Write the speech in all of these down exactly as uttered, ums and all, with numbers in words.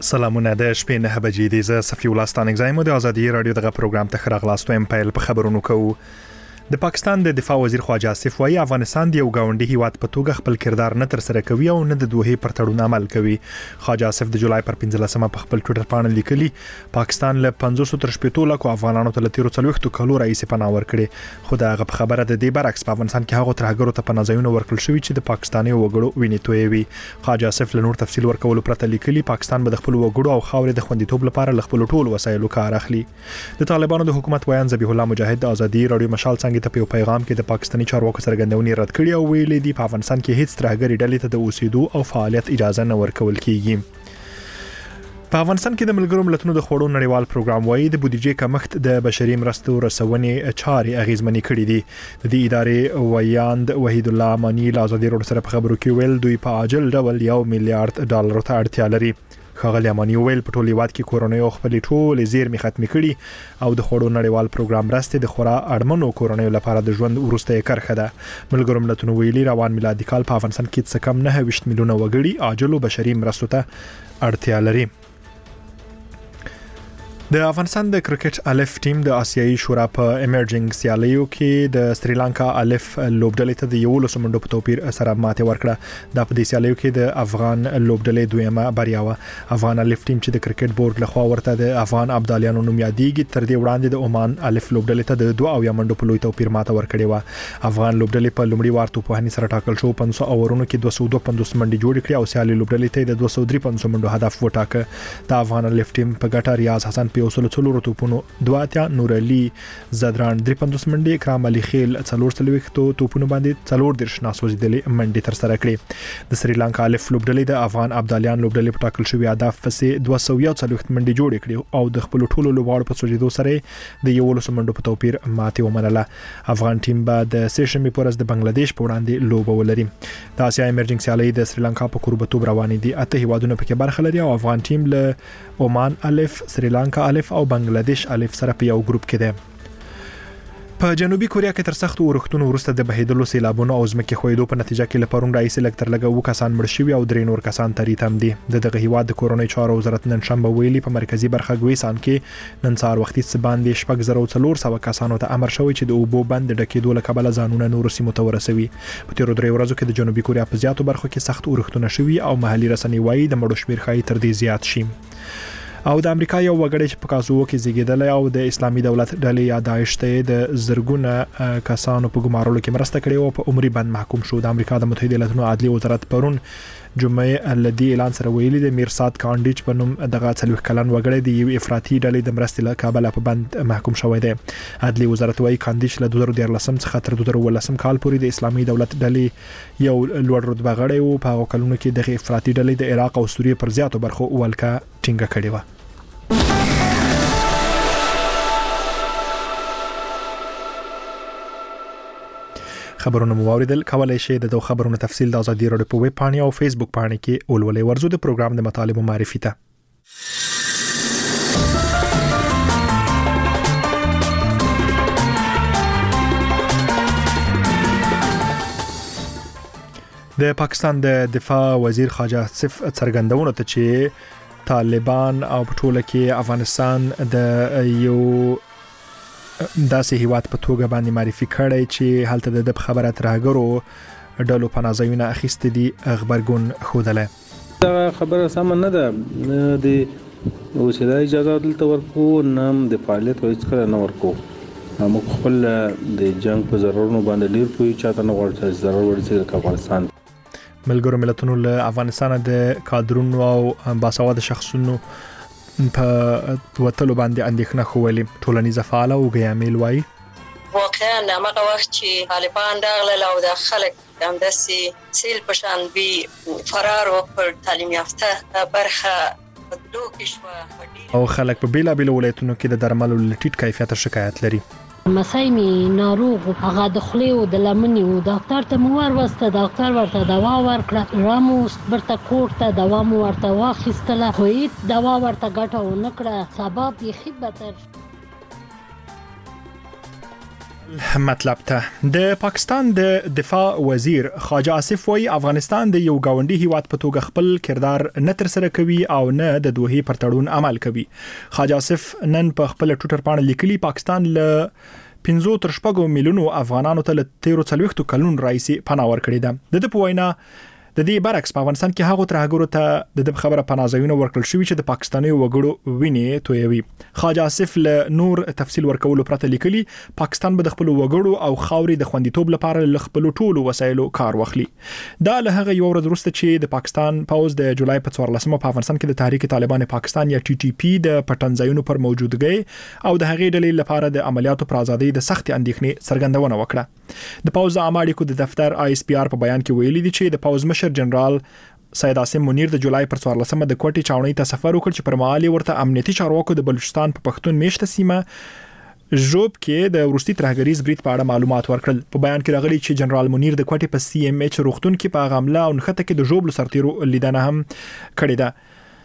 سلامونه د شپې نه بجې دي زه صفي الله ستانک زایم د ازادي رادیو دغه پروګرام ته خراغلاستو ام پایل په خبرونو کوو. د پاکستان د دفاع وزیر خواجه آصف وايي افغانستان د یو گاونډي هیواد په توګه خپل کردار نه تر سره کوي او نه د دوه پر تړون عمل کوي. خواجه آصف د جولای پر پنځلسمه په خپل ټوئیټر باندې لیکلي پاکستان له پنځوس تر شپږ لکو افغانانو ته تیر څلوېښت کلو رئیس پناه ورکړي، خو دا غو خبره د دې برعکس په افغانستان کې هغه ترهګرو ته پناه ځایونه ورکړل شوی چې د پاکستاني وګړو ویني تویوي. خواجه آصف له نور تفصیل ورکول پرته لیکلي پاکستان به د خپل وګړو او خاورې د خوندیتوب لپاره له خپل ټولو وسایلو کار اخلي. د طالبانو د حکومت ویان ذبیح الله مجاهد د ازادي رادیو مشال څنګه ته په پیغام کې د پاکستاني چارواکو څرګندونې رد کړې او ویلي دي په افغانستان کې هیڅ ترهګري ډلې ته د اوسېدو او فعالیت اجازه نه ورکول کیږي. په افغانستان کې د ملګرو ملتونو د خوړو نړیوال پروګرام وايي د بودیجې کمښت د بشري مرستو رسونې چارې اغیزمنې کړې دي. د دې ادارې ویاند وحید الله امانی له ازادي رادیو سره په خبرو کې ویل دوی په عاجل ډول یو میلیارډ ډالر ته اړتیا لري. ښاغلی امانی ویل په ټول هیواد کې کورونیو خپلې ټولې زیرمې ختمې کړي او د خوړو نړیوال پروګرام مرستې د خورا اړمنو کورونیو لپاره د ژوند وروستۍ کرښه ده. ملګرو ملتونو ویلي روان میلادي کال په افغانستان کې څه کم نه ویشت میلیونه وګړي عاجلو بشري مرستو ته اړتیا لري. د افغانستان د کرکټ الف ټیم د آسیایي شورا په ایمرجنګ سیالیو کې د سریلانکا الف لوبډلې ته د یو لسو منډو په توپیر سره ماته ورکړه. دا په دې سیالیو کې د افغان لوبډلې دویمه بریا و. افغان الف ټیم چې د کرکټ بورډ لخوا ورته د افغان ابدالیانو نوم یادېږي تر دې وړاندې د عمان الف لوبډلې ته د دوه اویا منډو په لوی توپیر ماته ورکړې و. افغان لوبډلې په لومړي وار توپوهنې سره ټاکل شو پنځه سوه اورونو کې دوه سوه دوه پنځوس منډې جوړې کړې او سیالي لوبډلې ته د دوه سوه درې پنځوس منډو هدف وټاکه. د افغان الف ټیم په ګټه ریاض حسن په وسلو څلور توپونو دوه اتیا، نور علي زدران درې پنځوس منډې، کرام علي خیل څلور څلوېښتو توپونو باندې څلور دېرش ناسوځېدلې منډې تر سره کړې. د سریلانکا الف لوبډلې د افغان ابدالیان لوبډلې په ټاکل شوي هدف پسې دوه سوه یو څلوېښت منډې جوړې کړې او د خپلو ټولو لوبغاړو په سوځېدو سره د یولسو منډو په توپیر ماتې ومنله. افغان ټیم به د سه شنبې په ورځ د بنگلاديش په وړاندې لوبه ولري. د اسیا ایمرجنګ سیالۍ د سریلانکا په کوربتوب روانې دي. اته هیوادونه پکې برخه لري او افغان ټیم له عمان الف، سریلانکا الف او بنگلاديش الف سره په یو ګروپ کې ده. په جنوبي کوریا کې تر سختو اورښتونو وروسته د بهیدلو سیلابونو او ځمکې ښویدو په نتیجه کې له پرون راهیسې لږ تر لږه اووه کسان مړ شوي او درې نور کسان تریت هم دي. د دغه هیواد د کورنۍ چارو وزارت نن شنبه ویلي په مرکزي برخه ګویسان کې نن سهار وختي څه باندې شپږ زره څلور سوه کسانو ته امر شوی چې د اوبو بند د ډکېدو له کبله ځانونه نورو سیمو ته ورسوي. په تېرو دریو ورځو کې د جنوبي کوریا په زیاتو برخو کې سخت اورښتونه شوي او محلي رسنۍ وایي د مړو شمېر ښایي تر دې زیات شي. او د امریکا یو وګړی چې په کاسوو کې زیږیدلی او د اسلامي دولت ډلې یا داعش ته د زرګونه کسانو په ګمارلو کې مرسته کړې او په عمري بند محکوم شو. د امریکا د متحده ایالاتونو عدلي وزارت پرون جمعه لدی اعلان سره ویلي د میرسات کانډیچ په نوم دغه څلوېښت کلن وګړی د یو افراطي ډلې د مرستې له کابله په بند محکوم شوی دی. عدلي وزارت وايي کانډیچ له دوه زره دیارلسم څخه تر دوه زره اوولسم کال پورې د اسلامي دولت ډلې یو لوړ رتبه غړی و. په هغو کلونو کې دغه افراطي ډلې د عراق او سوریې پر زیاتو برخو ولکه ټینګه کړې وه. خبرونه مو واوریدل. کولای شئ د دوه خبرونو تفصیل د ازادي رادیو په ویب پاڼې او فیسبوک پاڼې کې ولولئ. ورزو د پروګرام د مطالبه معرفي ته د پاکستان د دفاع وزیر خواجه آصف څرګندونه ته چې طالبان او په ټوله کې افغانستان د یو داسې هیواد په توګه باندې معرفي کړی چې هلته د خبره ترهګرو ډلو پناهځایونه اخیستي دي غبرګون ښودلی. دا خبره سمه نه ده. د اوسېدا اجازه دلته ورکو نه د فعالیت هېڅکله نه ورکو. موږ خپل د جنګ په ضررونو باندې ډېر پوهېږو، چاته نه غواړو چې ضرر ورسېږي لکه افغانستان. ملګرو ملتونو له افغانستانه د کادرونو او باسواده شخصونو په وتلو باندې اندېښنه ښولې. ټولنیزه فعاله او ګیامل وایي واقعا هغه وخت چې طالبان راغلل او د خلک همداسې سیل په شان بي فرار وکړ، تعلیم یافته برخه بدلو کې شوه او خلک په بیلابیلو ولایتونو کې د درملو له ټیټ کیفیته شکایت لري. مسای می ناروغ هغه د خولې او د لمنې او ډاکټر ته مو ورسته، ډاکټر ورته دوا ورکړه، رامو ورته کوټ ته دوا مو ورته واخیستله، خو هیڅ دوا ورته ګټه ونه کړه. سبب یې ښه بدتر. مطلب ته د پاکستان د دفاع وزیر خواجه آصف وایي افغانستان د یو گاونډي هیواد په توګه خپل کردار نه تر سره کوي او نه د دوه پر تړون عمل کوي. خواجه آصف نن په خپل ټوئیټر باندې لیکلي پاکستان له پنځه تر شپږ میلیونو افغانانو ته له تیرو څلوېښتو کلونو راهیسې پناه ورکړې ده. د په وینا د دې برعکس په افغانستان کې هغه ترهګرو ته د خبره پناهځایونه ورکړل شوی چې د پاکستاني وګړو ویني تویوي. خواجه آصف له نور تفصیل ورکولو پرته لیکلي پاکستان به د خپل وګړو او خاوري د خوندیتوب لپاره له خپل ټولو وسایلو کار واخلي. دا له هغه یو ورځ وروسته چې د پاکستان پوز د جولای په څوارلسمه په افغانستان کې د تحریک طالبان پاکستان یا ټي ټي پی د پټنځایونو پر موجودګۍ او د هغې ډلې لپاره د عملیاتو پر ازادۍ د سخت اندېښنې څرګندونه وکړه. د پوز عاماړي کو د دفتر آی اس پی آر په بیان کې ویلي دي چې د پوز مشر جنرال سید عاصم منیر د جولای پر څوارلسمه د کوټي چاونۍ ته سفر وکړ چې پر مهال ورته امنیتي چارواکو د بلوچستان په پښتون میشته سیمه ژوب کې د روسي ترهګریز برید په اړه معلومات ورکړل. په بیان کې راغلي چې جنرال منیر د کوټي په سی ام ایچ روغتون کې په غمله او نخته کې د ژوب سرتیرو لیدنه هم کړې ده.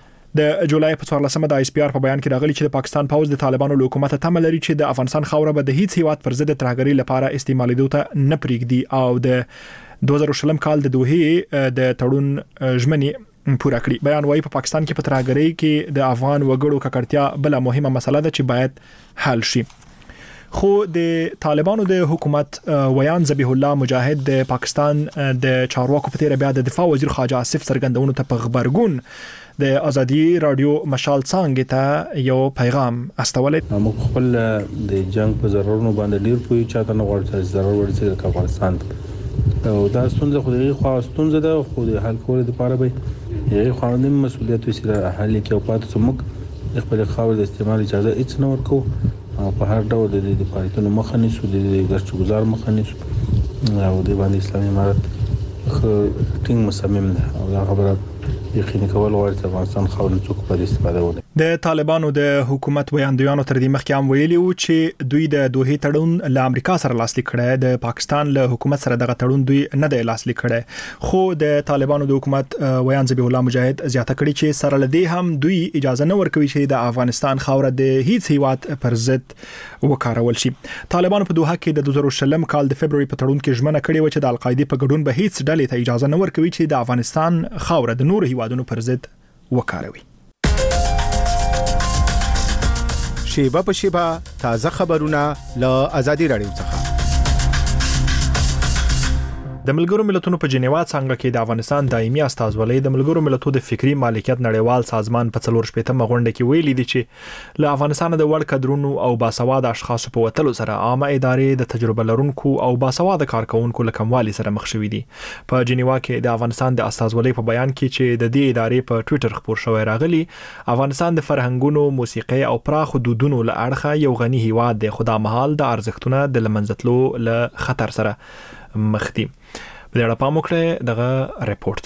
د جولای په څوارلسمه د آی اس پی آر په بیان کې راغلي چې د پاکستان پوز د طالبانو له حکومت تمه لري چې د افغانستان خوره به د هیڅ هیواد پر ضد ترهګری لپاره استعمالېدو ته نه پریږدي او د دوه زره شلم کال د دوه د تړون ژمنې پوره کړي. بیان وايي په پاکستان کې په ترهګری کې د افغان وګړو ککړتیا بل مهمه مسله ده چې باید حل شي. خو د طالبانو د حکومت ویان ذبیح الله مجاهد د پاکستان د چارواکو په تیر بیا د دفاع وزیر خواجه آصف څرګندونو ته په خبرګون د ازادي رادیو مشال څنګه ته یو پیغام استولې. موږ خپل د جنگ په ضرورونو باندې ډیر پوي چاته نه غواړي چې ضرر ورسېږي د افغانستان او دا ستونزه خو دغه خو ستونزه ده خو د حل کولو لپاره به یې قانوني مسؤلیت وسیله حل کې او پاتې سمک خپل خاور د استعمال اجازه هیڅ نه ورکو او په هر ډول د دې فعالیتونو مخه نیسو د ګرځ گزار مخه نیسو او د باندې اسلامي امارت خو ټینګ مصمم ده او دا خبره یقیني کول غواړي چې افغانستان خاور څوک په استفاده وکړي. د طالبانو د حکومت ویاندویانو تر دې مخکې هم ویلي وو چې دوی د دوه تړون له امریکا سره لاسلیک کړي. د پاکستان له حکومت سره دغه تړون دوی نه دی لاسلیک کړي خو د طالبانو د حکومت ویان ذبیح الله مجاهد زیاته کړي چې سره لدی هم دوی اجازه نه ورکوي چې د افغانستان خاور د هیڅ هیواد پر ضد وکارول شي. طالبانو په دوحه کې د دوه زره شلم کال د فبرवरी په تړون کې ژمنه کړې و چې د القاعده په ګډون به هیڅ ډلې ته اجازه نه ورکوي چې د افغانستان خاور د نور هیوادونو پر ضد وکاروي. شیبه په شیبه تازه خبرونه له ازادي رادیو څخه. د ملګرو ملتونو په جنیوا څنګه کې د افغانستان دایمي استازولۍ د ملګرو ملتونو د فکری مالکیت نړیوال سازمان په څلور شپږم غونډه کې ویلي دي چې له افغانستان د وړ کډرونو او باسواده اشخاصو په وتلو سره عامه ادارې د تجربه لرونکو او باسواده کارکونکو له کموالي سره مخ شوې دي. په جنیوا کې د افغانستان د استازولۍ په بیان کې چې د دې ادارې په ټوئیټر خبر شوی راغلی افغانستان د فرهنګونو موسیقي او پراخ حدودونو له اړخه یو غني هیواد دی خو د محل د ارزښتونو د لمنځتلو له خطر سره مخ دي. په دې اړه پام وکړئ دغه ریپورت.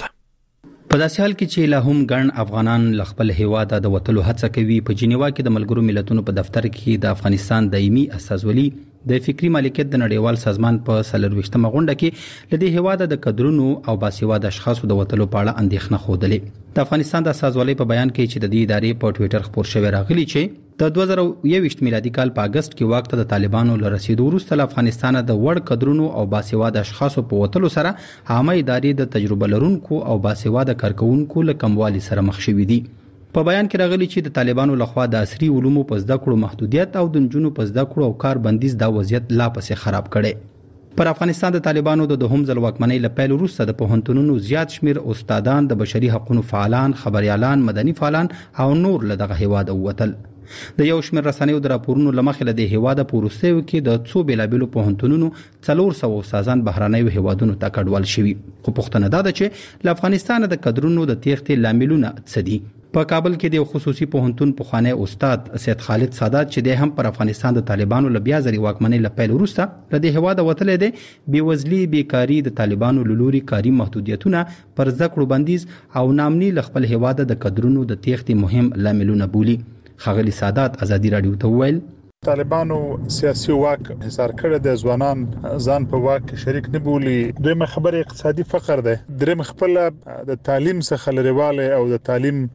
په داسې حال کې چې لا هم ګڼ افغانان له خپل هیواد د وتلو هڅه کوي په جنیوا کې د ملګرو ملتونو په دفتر کې د افغانستان دایمي استازولي د فکری مالکیت د نړیوال سازمان په څلورویشتمه غونډه کې لدې هیواد د کډرونو او باسواده اشخاصو د وتلو په اړه اندېښنه خوده. د افغانستان د استازولۍ په بیان کې چې د دې ادارې په ټوئیټر خبر شوی راغلی چې د دوه زره یوویشت میلادي کال په اگست کې واک ته د طالبانو له رسیدو وروسته له افغانستان د وړ کډرونو او باسواده اشخاصو په وتلو سره عامه ادارې د تجربه لرونکو او باسواده کارکونکو له کموالي سره مخ شوې دي. په بیان کې راغلی چې د طالبانو لخوا د عصري علومو په زده کړو محدودیت او د نجونو په زده کړو او کار بندیز دا وضعیت لا پسې خراب کړي. پر افغانستان د طالبانو د دوهم ځل واکمنۍ له پیل وروسته د پوهنتونونو زیات شمیر استادان د بشري حقوقو فعالان خبريالان مدني فعالان او نور له دغه هیواد ووتل. د یو شمیر رسنیو د راپورونو لمخې له د هیواد پورستیو کې د څو بیلابیلو پوهنتونونو څلور سوه استادان بهرنیو هیوادونو ته کډوال شوي. خو پوښتنه دا ده چې له افغانستان د کډرونو د تېښتې لاملونه څه دي. په کابل کې د خصوصي پوهنتون پخوانی استاد سید خالد سادات چې د هم پر افغانستان د طالبانو له بیا ځلې واکمنۍ له پیل وروسته له دې هیواده وتلی دی بېوزلي بیکاري د طالبانو له لوري کاري محدودیتونه پر زده کړو بندیز او ناامني له خپل هیواده د کډرونو د تېښتې مهم لاملونه بولي. ښاغلي سادات ازادي راډیو ته وویل طالبانو سیاسي واک حصار کړی د ځوانان ځان په واک شریک نه بولي. دویمه خبره اقتصادي فقر ده. دریم خپل د تعلیم څخه لريواله او د تعلیم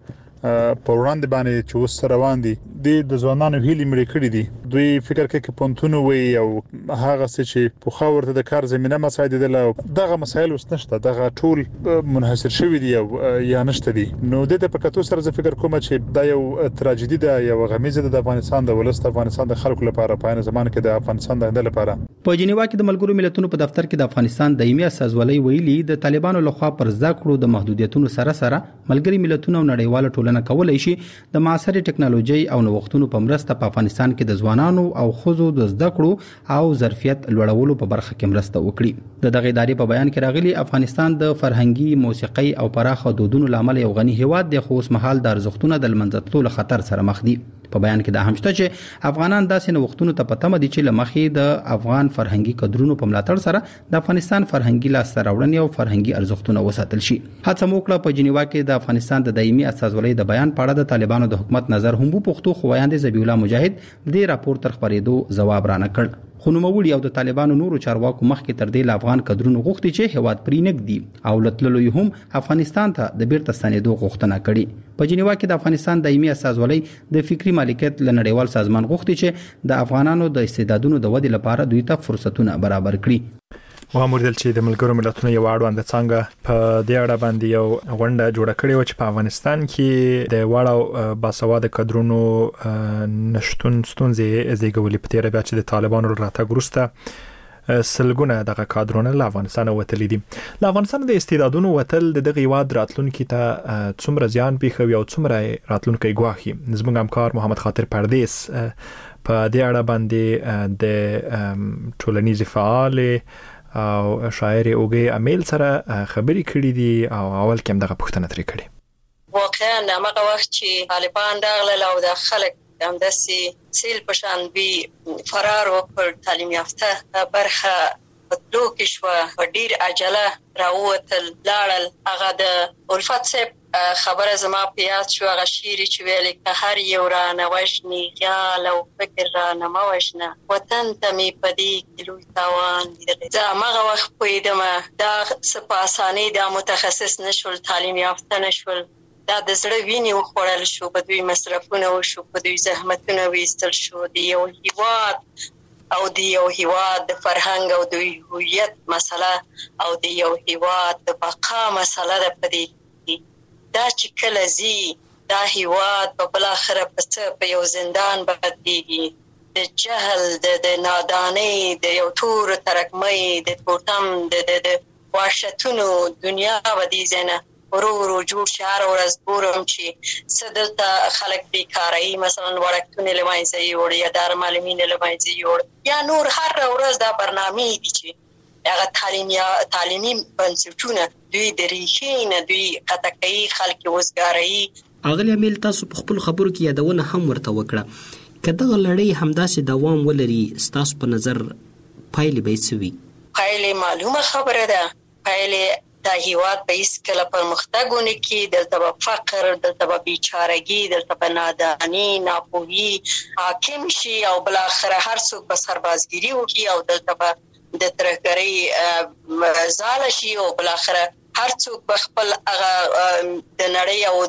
په وړاندې باندې چې وس روان دي د ځوانانو هیلې مړې کړې دي دوی فکر کوي چې پونتونه وي او هغه څه چې په خاورته د کار زمينه مساعده دي دغه مسایل وس نشته دغه ټول منحصر شوی دي او یا نشته دي نو د دې په کتو سره زه فکر کوم چې دا یو تراژیدي ده یو غمیزه ده د افغانستان د ولست افغانستان د خلکو لپاره په عین زمانه کې د افغانستان د لپاره. په جنیوا کې د ملګرو ملتونو په دفتر کې د افغانستان دایمي استازولۍ ویلي د طالبانو لخوا پر زده کړو د محدودیتونو سره سره ملګري ملتونو او نړیواله ټولنه کولای شي د معاصرې ټکنالوژي او نوښتونو په مرسته په افغانستان کې د ځوانانو او ښځو د زده کړو او ظرفیت لوړولو په برخه کې مرسته وکړي. د دغه ادارې په بیان کې راغلي افغانستان د فرهنګي موسیقي او پراخه دودونو لامل یو غني هیواد دی خو اوس مهال د ارزښتونو د لمنځتلو له خطر سره مخ دي. په بیان کې دا هم شته چې افغانان داسې نوښتونو ته پته مدي چې لمخې د افغان فرهنګي کډرونو په ملاتړ سره د افغانستان فرهنګي لاسته راوړنې او فرهنګي ارزښتونه وساتل شي. هڅه وکړه په جنیوا کې د افغانستان د دایمي استازولۍ د بیان په اړه د طالبانو د حکومت نظر هم په پښتو خو وایاندې ذبیح الله مجاهد د دې راپور تر خبرېدو ځواب را نه کړ. خو نوموړي او د طالبانو نورو چارواکو مخکې تر دې افغان کډرونو غوښتي چې هواد پرې نږدي او لټللو هم افغانستان ته د بیرته ستنېدو غوښتنه کړې. په جنیوا کې د افغانستان دایمي استازولۍ د فکری مالکیت له نړیوال سازمان غوښتي چې د افغانانو د استعدادونو د ودې لپاره دوی ته فرصتونه برابر کړي. واموردل چې د ملګرو ملتونو یو اړوند څنګه په دې اړه باندې یو غونډه جوړه کړې و چې په افغانستان کې د واړو باسواده کډرونو نشټون ستونزې زیږولې په تیر بیا چې د طالبانو راتګ وروسته سلګونه دغه کادرونه له افغانستان وتلي دي. له افغانستان د استعدادونو وتل د دغه هیواد راتلونکي ته څومره زیان پیښوي او څومره راتلونکي ګواهي. زموږ همکار محمد خاطر پردیس په دې اړه باندې د ټولنیز فعال او شاعر اوګي امیل سره خبرې کړې دي او اول کې هم دغه پوښتنه ترې کړې. واقعا هغه وخت چې طالبان راغله او د خلک هم داسي سیل پشان بي فرار وکړ تعلیم یافته برخه بدلو کې شو ډیر عجله راوتل لاړل. هغه د الفت صاحب خبره زما په یاد شو هغه شعر چې ویل که هر یو را نوښني خیال او فکر را نموښنه وطن ته می پدې کلو تاوان دي. زه هغه وخت پوهیدم دا سپاسانی دا متخصص نشول تعلیم یافته نشول دا د زړه ویني وخوړل شو په دوی مصرفونه وشو په دوی زحمتونه ویستل شو د یو هیواد او د یو هیواد د فرهنګ او د هویت مسله او د یو هیواد د بقا مسله ده. په دې دا چې کله زی دا هیواد په بل اخره په په یو زندان بدلیږي د جهل د د نادانۍ د یو تور ترکمۍ د پورتم د د واشتونو دنیا ودی زنه ورو ورو جوړ شهر ورځ ګورم چې صدلته خلک بیکارای مثلا ورکتونه لمایځي وړ یا دار معلمین لمایځي وړ یا نور هر ورځ دا برنامه دي چې هغه تعلیم یا تعلیمي بنسټونه دوی د ریښې نه دوی کتکای خلک وزګاري. اغلی امیل تاسو په خپل خبرو کې یادونه هم ورته وکړه کله لړۍ همداسې دوام ولري تاسو په نظر پایلې به څه وي؟ پایلې معلومه خبره ده. پایلې دا هیواد به هیڅ کله پرمختګ ونه کړي. دلته به فقر دلته به بیچارګي دلته به نادانی ناپوهي حاکم شي او بل اخر هر څوک به سربازګيري وکړي او دلته به د ترهګرۍ زاله شي او بل اخر هر څوک به خپل هغه د نړۍ او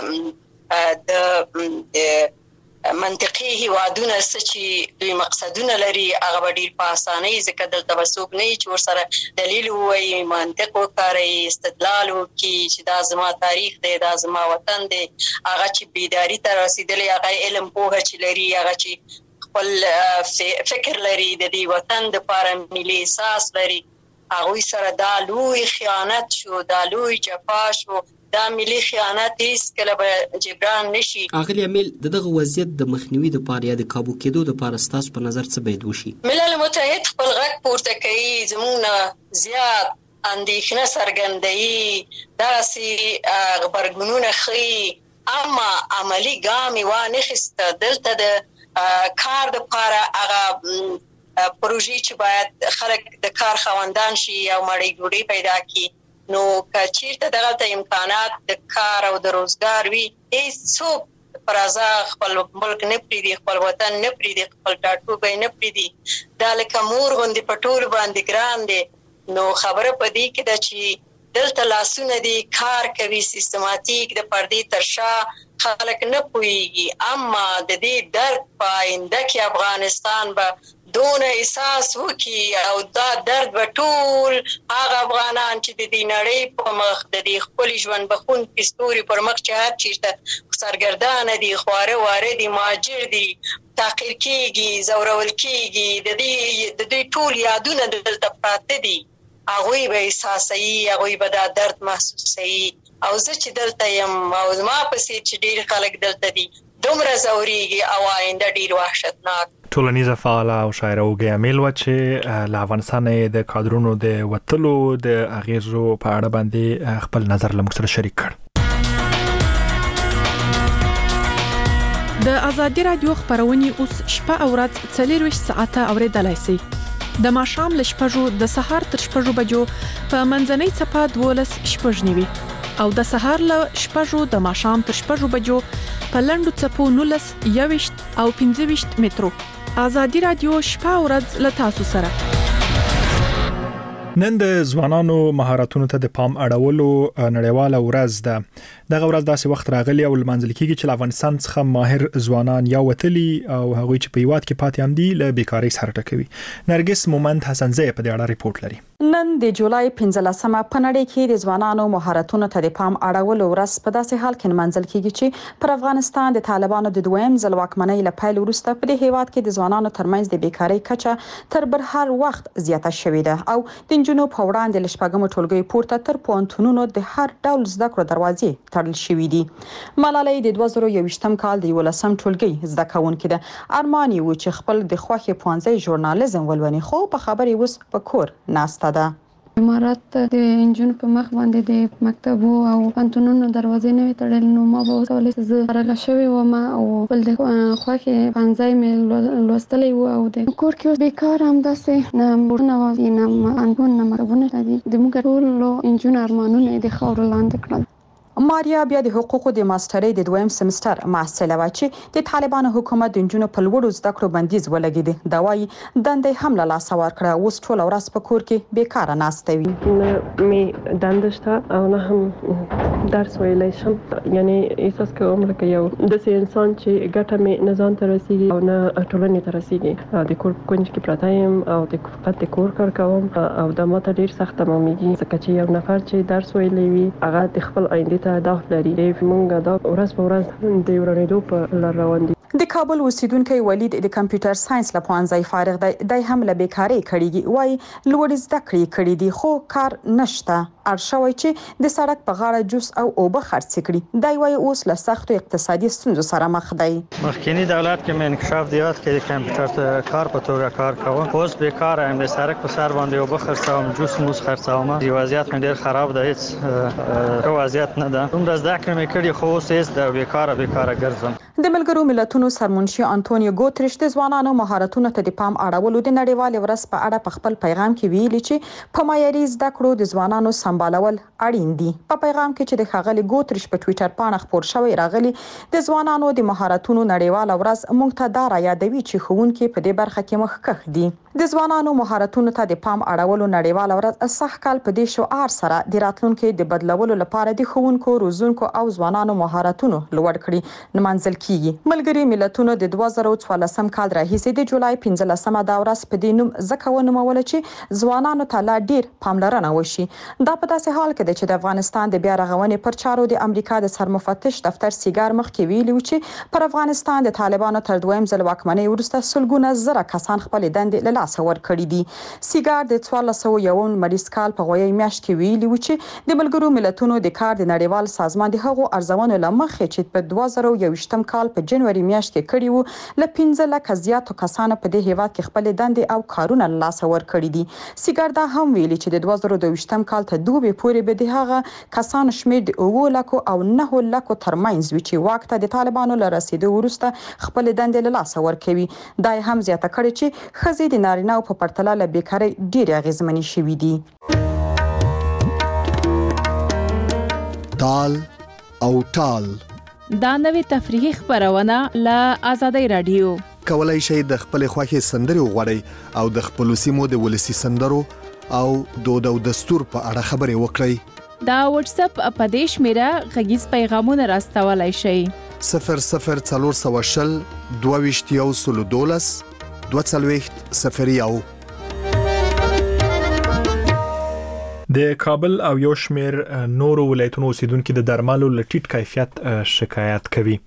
د د منطقي هیوادونه چې دوی مقصدونه لري هغه به ډیر په اسانۍ ځکه دلته به څوک نه چې ورسره دلیل وایي منطق وکاري استدلال وکړي چې دا زما تاریخ دی دا زما وطن دی. هغه چې بیداری ته رسیدلی هغه علم پوهه چې لري هغه چې خپل فکر لري د دې وطن د لپاره ملي احساس لري هغه سره دا لوی خیانت شو دا لوی جفا شو دا ملي خیانت هیڅ کله به جبران نشي. اغلی امیل دغه وضعیت د مخنیوي د لپاره یا د کابو کېدو د لپاره ستاسو په نظر څه باید وشي؟ ملل متحد خپل غږ پورته کوي زموږ زیات اندېښنه څرګندوي داسې غبرګونونه ښیي اما عملی ګام یې وانخیسته. دلته د کار د لپاره هغه پروژې چې باید خلک د کار خواندان شي او مړی ډوډۍ پیدا کړي نو که چیرته دغه امکانات د کار او د روزګار وي هیڅ پرازا خپل ملک نه پریدي خپل وطن نه پریدي خپل ټاټوبی نه پریدي دا لکه مور غوندې په ټول باندې ګران دی. نو خبره په دې کې ده چې دلته لاسونه دي کار کوي سیستماتیک د پردې تر شا خلک نه پوهیږي، اما د دې درد په آینده کې افغانستان به دون احساس وکي او دا درد به ټول هغه افغانان چې د دې نړۍ په مخ د دې خپل ژوند بخونکي ستوري پر مخ چې هر چیرته سرګردانه دي، خواره واره دي، مهاجر دي، تحقیر کېږي، ځورول کېږي، د دې د دې ټول یادونه دلته پراته دي، هغوی به احساسوي، هغوی به دا درد محسوسوي. او زه چې دلته یم او زما پسې چې ډېر خلک دلته دي دومره ځورېږي او آینده ډېر وحشتناک. ټولنیزه فعاله او شاعره اوږه امیل وه چې له افغانستان د کادرونو د وتلو د اغیزو په اړه باندې خپل نظر له موږ سره شریک کړ. د ازادي رادیو خبرونه اوس شپه او ورځ څلور ساعته اوریدلای شئ. د ماښام له شپږو د سهار تر شپږو بجو په منځنۍ څپه دولس شپږ نیوي او د سهار له شپږو د ماښام تر شپږو بجو په لنډو څپو نولس یويشت او پنځه ویشت مترو. ازادي رادیو شپه او ورځ له تاسو سره. نن د ځوانانو مهارتونو ته د پام اړولو نړیواله ورځ ده. دغه ورځ داسې وخت راغلی او لمانځل کیږي چې افغانستان څخه ماهر ځوانان یا وتلي او هغوی چې په هیواد کې پاتې هم دي له بیکارۍ سره ټکوي. نرګس مومند حسنزی په دې اړه ریپورت لري. نن د جولای پنځلسمه په نړۍ کې د ځوانانو مهارتونو ته د پام اړولو ورځ په داسې حال کې نمانځل کیږي چې پر افغانستان د طالبانو د دویم ځل واکمنۍ له پیل وروسته په دې هیواد کې د ځوانانو ترمنځ د بیکارۍ کچه تر بل هر وخت زیاته شوې ده او د جنوب په وړاندې له شپږم ټولګي پورته تر پوهنتونونو د هر ډول زده کړو دروازې تړل شوې دي. ملالۍ د دوه زره یوویشتم کال د یولسم ټولګي زده کوونکې ده. ارمان یې و چې خپل د خوښې پوهنځي ژورنالیزم ولولي، خو په خبرې اوس په کور ناسته ده. امارات د انجن په مخ باندې د مکتبو او پوهنتونونو دروازې نه تړل، نو ما به وسولې زه راغله شوې وم او بل د خوښې پوهنځي مې لوستلی و او د کور کې بیکار هم داسې نه مورونه وي نه انګون نه مکتبونه دي. د موږ ټول انجن ارمانونه د خاورو لاندې کړل. ماریا بیا د حقوقو د ماسترۍ د دویم سمستر محصله و چې د طالبانو حکومت د جنونو په لوړو زده کړو بندیز ولګید. دا وايي دندې هم له لاس ورکړه، اوس ټول ورځ په کور کې بیکاره ناسته وي. نه می دندې شته او نه هم درس ویلای شم، یعنی احساس کوم لکه یو داسې انسان چې ګټه می نه ځان ته رسیږي او نه ټولنې ته رسیږي. د کور کونج کې پراته یم او د فقط د کور کار کوم او د ماته ډیر سخت ماميږي ځکه چې یو نفر چې درس ویلی وي هغه د خپل آینده ته دا لري. موږ دا ورځ په ورځ د ورانېدو په لار روان دي. د کابل اوسیدونکو ولید د کمپیوټر ساينس له پوهنځي فارغ دی. د هم له بیکاری کړيږي، وای لوړ زده کړې کړې دي خو کار نشته. ارشوي چې د سړک په غاړه جوس او اوبه خرڅ کړي. دا وای اوس له سختو اقتصادي ستونزو سره مخ دی. مخکینی دولت کې من انکشاف دیات کې د کمپیوټر کار په توګه کار کوم، اوس بیکار ام د سړک په سر باندې اوبه خرڅوم، جوس موس خرڅوم. دی وضعیت مې ډیر خراب دی، هیڅ وضعیت نه ده. دومره زده کړې مې کړې خو اوس هیڅ د بیکاره بیکاره ګرځم. د ملګرو ملتونو سرمنشي انټونیو ګوتریش د ځوانانو مهارتونو ته د پام اړولو د نړیوال ورځ په اړه په خپل پیغام کې ویلي چې په معیاري زده کړو د ځوانانو سمبالول اړین دي. په پیغام کې چې د ښاغلي ګوتریش په ټوئیټر باندې خبر شوی راغلی، د ځوانانو د مهارتونو نړیوال ورځ موږ ته دا را یادوي چې ښوونکي په دې برخه کې مخکښ دي. د ځوانانو مهارتونو ته د پام اړولو نړیوال ورځ صح کال په دې شعار سره د راتلونکو د بدلولو لپاره د ښوونکو، روزونکو او ځوانانو مهارتونو لوړ کړي نمانځل کیږي. ملګري ملتونو د دوه زره څوارلسم کال راهیسې د جولای پنځلسمه دا ورځ په دې نوم ځکه ونوموله چې ځوانانو ته لا ډیر پاملرنه وشي. دا په داسې حال کې ده چې د افغانستان د بیا رغونې پر چارو د امریکا د سرمفتش دفتر سیګار مخکې ویلي و چې پر افغانستان د طالبانو تر دویم ځل واکمنۍ وروسته سلګونه زره کسان خپل دندې له لاسه ورکړي دي. سیګار د څوارلس سوه یوم مریض کال په غویي میاشت کې ویلي و چې د ملګرو ملتونو د کار د نړیوال سازمان د هغو ارزونو لمخې چې په دوه زره یوویشتم کال په جنوري میاشت کې کړي وو ل پنځه لکه زیاتو کسانو په دې هیواد کې خپل دندې او کارونه له لاسه ورکړي دي. سیګار دا هم ویلي چې د دوه زره دویشتم کال ته دوبه پورې به د هغه کسانو شمیر د اوو لکو او نه لکو ترمنځ وي چې واک ته د طالبانو له رسیدو وروسته خپل دندې له لاسه ورکوي. دا هم زیاته کړي چې ښځې د نارینه په پرتله له بیکارۍ ډېرې اغېزمنې شوي دي. تال او ټال دا نوې تفریحي خبرونه له آزادۍ رادیو. کولای شئ د خپل خوښې سندرې وغواړئ او د خپل سیمو د ولسی سندرو او دود او دستور په اړه خبرې وکړئ. دا واتس اپ په دې شمیره غږیز پیغامونه راستولای شئ صفر صفر څلور سوه شل دوه ویشت یو سلو دولس دوه څلوېښت صفر یو. د کابل او یو شمېر نورو ولایتونو اوسیدونکو د درملو له ټیټ کیفیت شکایت کوي.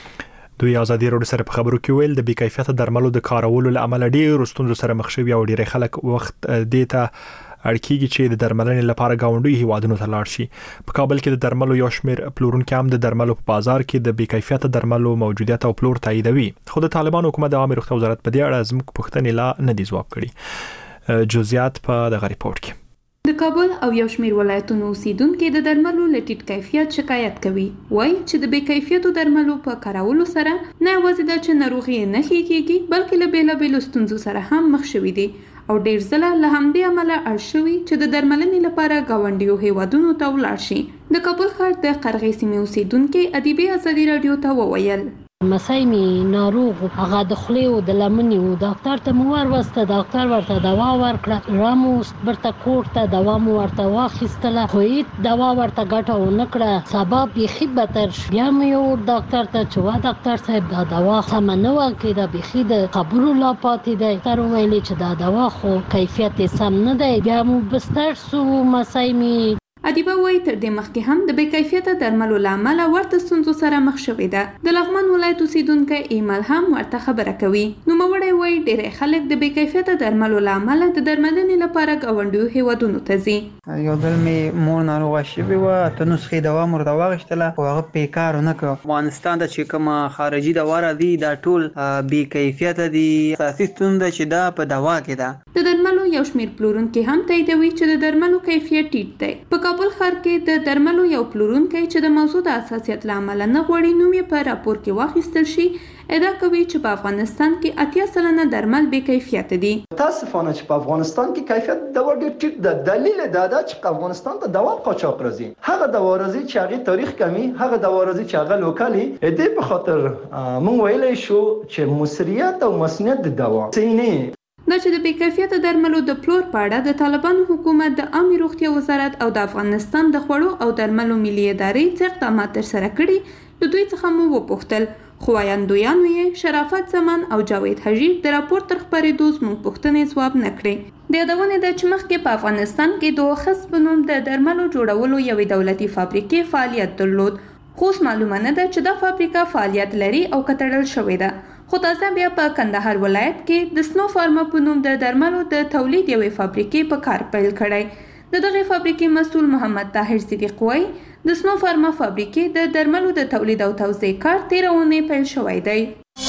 دوی ازادي راډیو سره په خبرو کې ویل د بې کیفیت درملو د کارولو له امله ډېر ستونزو سره مخ شوي او ډېر خلک وخت دیته اړکیږي چې د درملنې لپاره گاونډي هیوادونو ته لاړ شي. په کابل کې د درملو یو شمېر پلورونکو هم د درملو په بازار کې د بې کیفیت درملو موجودیت او پلور تاییدوي. خو د طالبان حکومت د عامه روغتیا وزارت په دې اړه زموږ پوښتنې لا نه دي ځواب کړي. جزئیات په دغه ریپورت کې. د کابل او یو شمېر ولایتونو اوسیدونکو د درملو له ټیټ کیفیت شکایت کوي. وایي چې د بې کیفیتو درملو په کارولو سره نه یوازې دا چې ناروغي نه ښه کیږي بلکې له بیلابیلو ستونزو سره هم مخ شوي دي او ډېر ځله له همدې امله اړ شوي چې د درملنې لپاره ګاونډیو هیوادونو ته ولاړ شي. د کابل ښار د قرغې سیمې اوسیدونکي ادیبې ازادي راډیو ته وویل مسای می ناروغ هغه د خولې او د لمنې او ډاکټر ته مو ورسته ډاکټر ورته دوا ورکړه رامو برته کوټ ته دوا مو ورته واخیستله خو هیڅ دوا ورته ګټه ونه کړه سبب بیخي بدتر شو. بیا مې یو ډاکټر ته چې وا ډاکټر صاحب دا دوا سمه نه وه دا بیخي د خبرو لا پاتې دی. ډاکټر وویل چې دا دوا خو کیفیت سم نه دی. بیا مو بستر سو مسای می ادیبه وایي تر دې مخکې هم د بې کیفیته درملو له امله ورته ستونزو سره مخ شوې ده. د لغمان ولایت اوسیدونکی ایمل هم ورته خبره کوي. نوموړی وایي ډېری خلک د بې کیفیته درملو له امله د درملنې لپاره ګاونډیو هیوادونو ته ځي. یو ځل مې مور ناروغه شوې وه اته نسخې دوا مې ورته واخیستله خو هغه پیکار ونه کړ. افغانستان ته چې کومه خارجي دوا راځي دا ټول بې کیفیته دي. اساسي ستونزه چې دا په دوا کې ده. د درملو یو شمېر پلورونکي هم تاییدوي چې د درملو کیفیت ټیټ دی. په کابل ښار کې د درملو یو پلورونکی چې د موضوع د حساسیت له امله نه غواړي نوم یې په راپور کې واخیستل شي ادعا کوي چې په افغانستان کې اتیا سلنه درمل بې کیفیته دي. متاسفانه چې په افغانستان کې کیفیت د دوا ډېر ټیټ ده. دلیل دا ده چې افغانستان ته دوا قاچاق راځي. هغه دوا راځي چې هغه تاریخ کمی هغه دوا راځي چې هغه لوکالي دې په خاطر مونږ ویلای شو چې مصریت او مسنیت د دوا سینې دا چې د بې کیفیته درملو د پلور په اړه د طالبانو حکومت د عامه روغتیا وزارت او د افغانستان د خوړو او درملو ملي ادارې څه اقدامات ترسره کړي له دوی څخه مو وپوښتل خو وایندویانو یې شرافت زمان او جاوید حجیر د راپور تر خپرېدو زموږ پوښتنې ځواب نه کړې. د یادونې ده چې مخکې په افغانستان کې د وخص په نوم د درملو جوړولو یوې دولتي فابریکې فعالیت درلود خو اوس معلومه نه ده چې دا فابریکه فعالیت لري او که تړل شوې ده. خو تازه بیا په کندهار ولایت کې د سنو فارما په نوم د درملو د تولید یوې فابریکې په کار پیل کړی. د دغه فابریکې مسؤل محمد طاهر صدیق وایي د سنو فارما فابریکې د درملو د تولید او توزیع کار تېره اونۍ پیل شوی دی.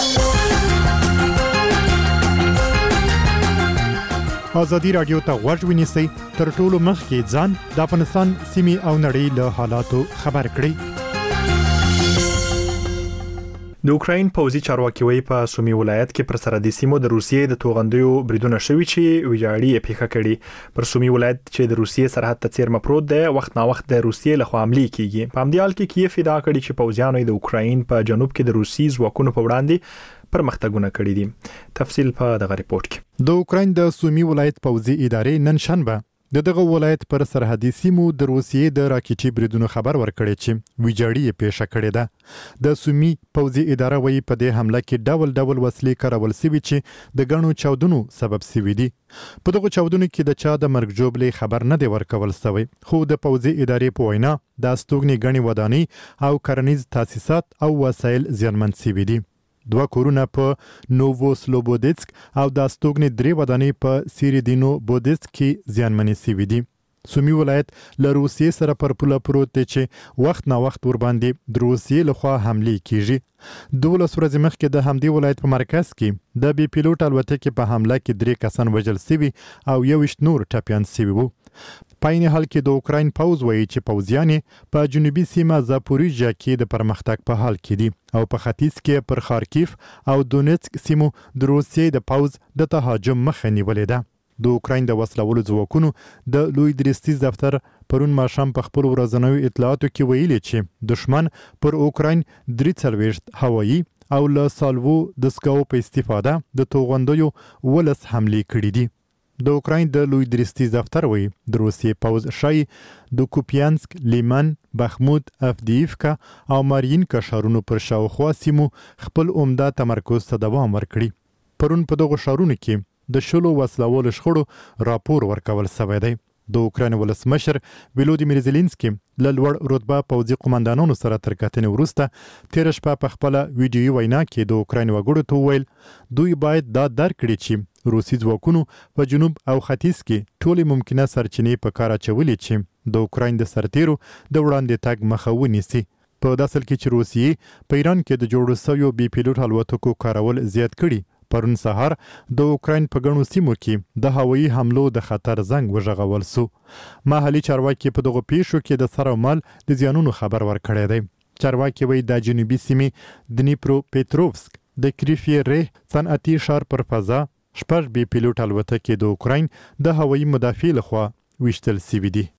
ازادي راډیو ته غوږ ونیسئ تر ټولو مخکې ځان د افغانستان سیمې او نړۍ له حالاتو خبر کړئ. د اوکراین پوځي چارواکي وایي په سومي ولایت کې پر سرحدي سیمو د روسیې د توغندیو بریدونه شوي چې ویجاړي یې پیښه کړي. پر سومي ولایت چې د روسیې سرحد ته څیرمه پروت دی وخت نا وخت د روسیې لخوا حملې کیږي. په همدې حال کې کیف ادعا کړې چې پوځیانو د اوکراین په جنوب کې د روسي ځواکونو په وړاندې پرمختګونه کړي دي. تفصیل په دغه ریپورت کې. د اوکراین د سومي ولایت پوځي ادارې نن شنبه د دغه ولایت پر سرحدي سیمو د روسیې د راکټي بریدونو خبر ورکړی چې ویجاړي یې پیښه کړې ده. د سومي پوځي اداره وایي په دې حمله کې ډول ډول وسلې کارول شوي چې د ګڼو چاودنو سبب شوي دي. په دغه چاودنو کې د چا د مرګ جوړې خبر نه دی ورکول شوی خو د پوځي ادارې په وینا د استوګنې ګڼې ودانۍ او کرنیز تاسیسات او وسایل زیانمن شوي دي. دوه کورونه په نوو سلوبودیتسک او د استوګنې درې ودانۍ په سیریدینو بودیتسک کې زیانمنې شوي دي. سومي ولایت له روسیې سره پر پوله پروت دی چې وخت نا وخت ورباندې د روسیې لخوا حملې کیږي. دولس ورځې مخکې د همدې ولایت په مرکز کې د بې پیلوټ الوتکې په حمله کې درې کسان وژل شوي او یوویشت نور ټپیان شوي وو. په عین حال کې د اوکراین پوځ وایي چې پوځیان په جنوبي سیمه زاپوریژیا کې د پرمختګ په حال کې دي او په ختیځ کې پر خارکیف او دونیتسک سیمو د روسیې د پوځ د تهاجم مخه نیولې ده. د اوکراین د وسلوالو ځواکونو د لوی درستیز دفتر پرون ماښام په خپل ورځنیو اطلاعاتو کې ویلي چې دشمن پر اوکراین درې څلوېښت هوایي او له سالوو دستګاو په استفاده د توغندیو ولس حملې کړې دي. د اوکراین د لوی درستیز دفتر وایي د روسیې پوځ شای د کوپیانسک، لیمن، بخمود، افدیفکا او مارینکا ښارونو پر شاوخوا سیمو خپل عمده تمرکز ته دوام ورکړي. پرون په دغو ښارونو کې د شلو وسلوالو شخړو راپور ورکول شوی دی. د اوکراین ولسمشر ولودیمیر زيلنسکي له لوړ رتبه پوځي قومندانانو سره تر کتنې وروسته تېره شپه په خپله ویډیویي وینا کې د اوکراین وګړو ته وویل دوی باید دا درک کړي چې روسي ځواکونو په جنوب او ختیځ کې ټولې ممکنه سرچینې په کار اچولې چې د اوکراین د سرتیرو د وړاندې تګ مخه ونیسي. په داسې حال کې چې روسیې په ایران کې د جوړو شویو بي پیلوټ الوتکو کارول زیات کړي. پرون سهار د اوکراین په ګڼو سیمو کې د هوایي حملو د خطر زنګ وژغول سو. محلي چارواکي په دغو پیښو کې د سر او مال د زیانونو خبر ورکړی دی. چارواکي وایي د جنوبي سیمې دنیپرو پیتروفسک د کریفي ریه صنعتي ښار پر فضا شپږ بي پیلوټ الوتکې د اوکراین د هوایي مدافع لخوا ویشتل سوي دي.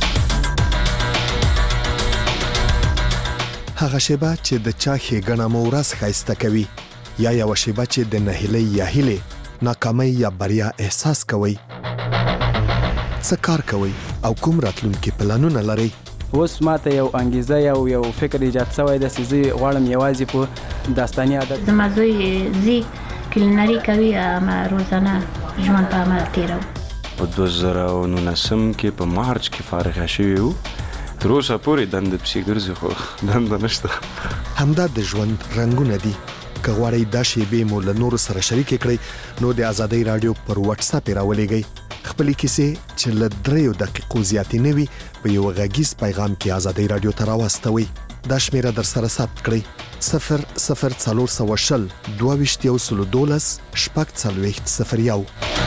هغه شیبه چې د چا ښېګڼه مو ورځ ښایسته کوي یا یو شیبه چې د نهیلۍ یا هیلې ناکامۍ یا بریا احساس کوئ. څه کار کوئ او کوم راتلونکي پلانونه لرئ؟ اوس ماته یو انګیزه یو یو فکر ایجاد شوی دی چې زه غواړم یوازې په داستاني عادت زما زوی زی کلینري کوي اما روزانه ژوند په عمل تیرو. په دوه زره او نولسم کې په مارچ کې فارغ شوی وو. تر اوسه پورې دنده پسې ګرځي خو دنده نشته. همدا د ژوند رنګونه دي. که غواړئ دا شیبې مو له نورو سره شریکې کړئ نو د ازادۍ راډیو پر واتس اپ یې راولېږئ. خپلې کیسې چې له دریو دقیقو زیاتې نه وي په یو غږیز پیغام کې ازادۍ راډیو ته راواستوئ. دا شمیره در سره ثبت کړئ صفر صفر څلور سوه شل دوه ویشت یو سلو دولس شپږ څلوېښت صفر یو.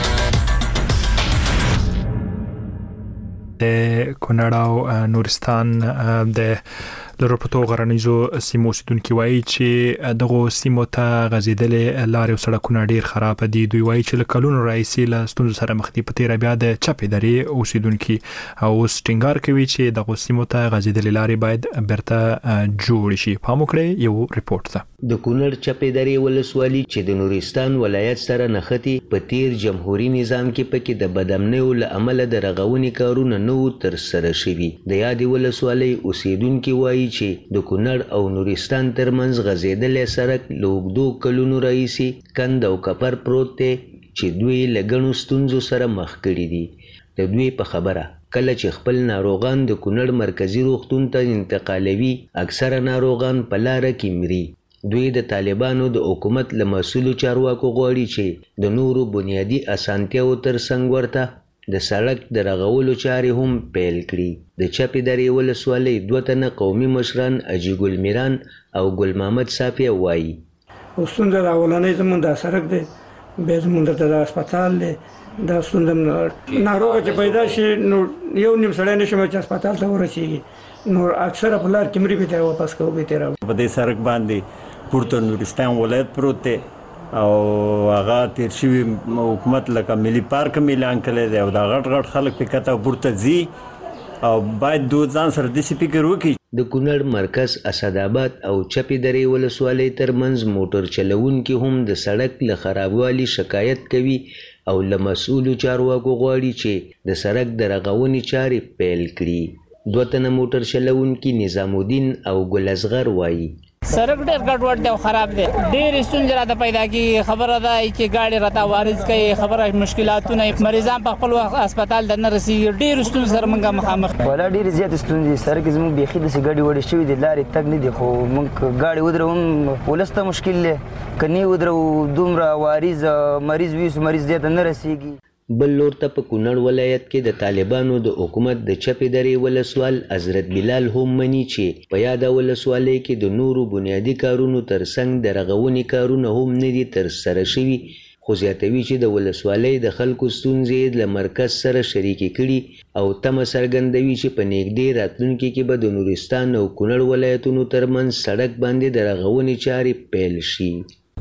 د کونړ او نورستان د لرپتو غرنیزو سیمو اوسیدونکي وایي چې دغو سیمو ته غځېدلې لارې او سړکونه ډېر خراب دي. دوی وایي چې له کلونو راهیسې له ستونزو سره مخ دي. په تېره بیا د چپې درې اوسیدونکي او اوس ټینګار کوي چې دغو سیمو ته غځېدلې لارې باید بیرته جوړې شي. پام وکړئ یو ریپورټ ته. د کونړ چپې درې ولسوالي چې د نورستان ولایت سره نښتي په تیر جمهوریت نظام کې پکې د بدامنیو له امله د رغونې کارونه نه وو ترسره شوي. د یادې ولسوالۍ اوسیدونکي وایي چې د کونړ او نورستان ترمنځ غځېدلی سړک له اوږدو کلونو راهیسې کند او کپر پروت دی چې دوی له ګڼو ستونزو سره مخ کړي دي. د دوی په خبره کله چې خپل ناروغان د کونړ مرکزي روغتون ته انتقالوي اکثره ناروغان په لاره کې مري. دوی د طالبانو د حکومت له مسؤلو چارواکو غواړي چې د نورو بنیادي اسانتیاو ترڅنګ ورته د سړک د رغولو چارې هم پیل کړي. د چپې درې ولسوالۍ دوه تنه قومي مشران اجي ګل میران او ګل محمد صافیه وایي ستونزه د اولنۍ زموږ دا سړک دی، بیا زموږ د هسپتال دی. دا ستونزه ناروغه چې پیدا شي نو یو نیم سړی نشي چې هسپتال ته ورسېږي. نو اکثره په لار کې مري به تېره واپس کوو به تېره په دې سړک باندې پورته نورستان ولایت پروت دی او هغه تیر شوي حکومت لکه ملي پارک اعلان کړی دی او دا غټ غټ خلک پې کته پورته ځي او باید دو ځان سره داسې فکر وکړي. د کونړ مرکز اسداباد او چپې درې ولسوالۍ ترمنځ موټر چلوونکي هم د سړک له خرابوالي شکایت کوي او له مسؤلو چارواکو غواړي چې د سړک د رغونې چارې پیل کړي. دوه تنه موټر چلوونکي نظام الدین او ګل اصغر وایي سړک ډېر ګډوډ دی او خراب دی. ډېرې ستونزې راته پیدا کېږي. خبره ده چې ګاډي راته وارد کوي، خبره مشکلاتونه، مریضان په خپل وخت هسپتال ته نه رسېږي. ډېرو ستونزو سره موږ مخامخ ولا ډېرې زیاتې ستونزې سړک زموږ بیخي داسې ګاډي وړې شوي دي، لارې تګ نه دي. خو موږ ګاډي ودرو هم ولس ته مشکل دی، که نه ودرو دومره واریز مریض ویسو مریض دی ته نه رسېږي. بل لور ته په کونړ ولایت کې د طالبانو د حکومت د چپې درې ولسوال حضرت بلال هم مني چې په یاده ولسوالۍ کې د نورو بنیادي کارونو ترڅنګ د رغونې کارونه هم نه دي ترسره شوي. خو زیاتوي چې د ولسوالۍ د خلکو ستونزې له مرکز سره شریکې کړي او تمه څرګندوي چې په نږدې راتلونکي کې به د نورستان او کونړ ولایتونو ترمنځ سړک باندې د رغونې چارې پیل شي.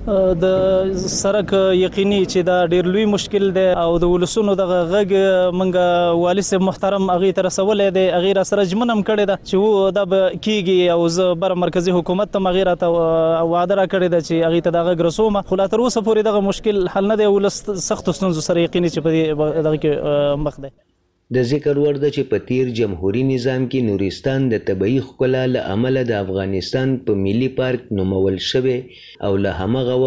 د سرک یقیني چې دا ډیر لوی مشکل دی او د ولسونو دغه غږ منګه والي صاحب محترم اغه تر سوالې دی اغه را سره جمنم کړی دا چې وو دا کیږي او زه بر مرکزی حکومت ته مغیره ته وعده را کړی دا چې اغه ته دغه رسومه خو لا تر اوسه پورې دغه مشکل حل نه دی ولس سخت ستونزو سره یقیني چې په دغه کې مخ دی. د ذکر وړ ده چې په تیر جمهوریت نظام کې نورستان د طبیعي ښکلا له امله د افغانستان په ملي پارک نومول شوی او له همغه